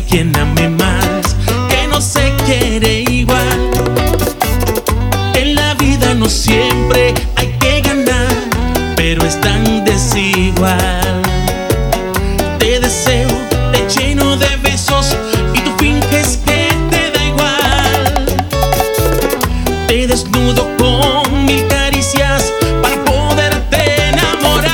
quien ame más, que no se quiere igual. En la vida no siempre hay que ganar, pero es tan desigual. Te deseo, te lleno de besos y tú finges que te da igual. Te desnudo con mil caricias para poderte enamorar.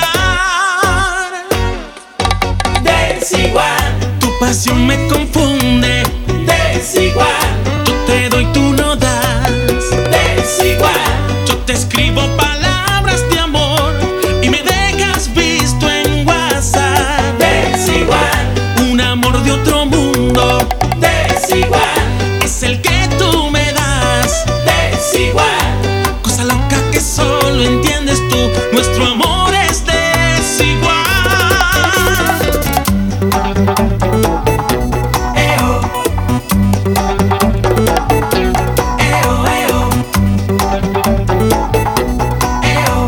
Desigual, Tu pasión me confunde. desigual, Yo te doy, tú no das. desigual, Yo te escribo palabras de amor y me dejas visto en WhatsApp. desigual, Un amor de otro mundo desigual, es el que tú me das. desigual, Cosa loca que solo entiendes tú. Nuestro amor es desigual. eo, eo, eo, eo.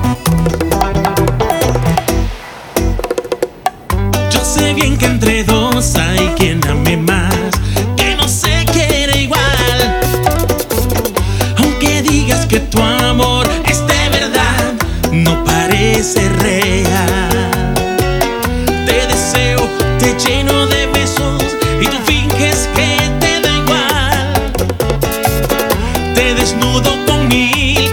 Yo sé bien que entre dos hay quien ame más, que no se quiere igual. Aunque digas que tu amor es de verdad, no parece real. Te deseo, te lleno de besos y tú finges que te da igual. Te desnudo con mil